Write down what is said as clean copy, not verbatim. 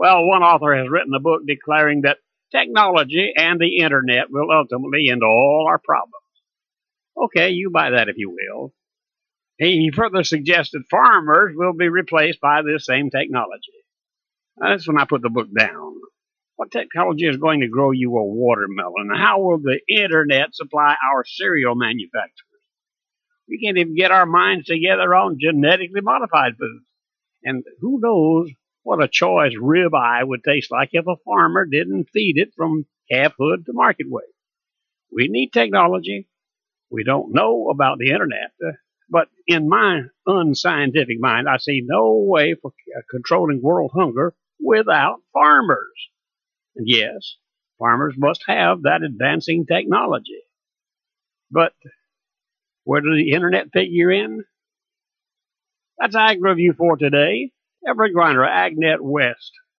Well, one author has written a book declaring that technology and the internet will ultimately end all our problems. Okay, you buy that if you will. He further suggested farmers will be replaced by this same technology. That's when I put the book down. What technology is going to grow you a watermelon? How will the internet supply our cereal manufacturers? We can't even get our minds together on genetically modified foods. And who knows what a choice ribeye would taste like if a farmer didn't feed it from calfhood to market weight. We need technology. We don't know about the internet. But in my unscientific mind, I see no way for controlling world hunger without farmers. And yes, farmers must have that advancing technology. But where does the internet figure in? That's Ag Review for today. Everett Griner, AgNet West.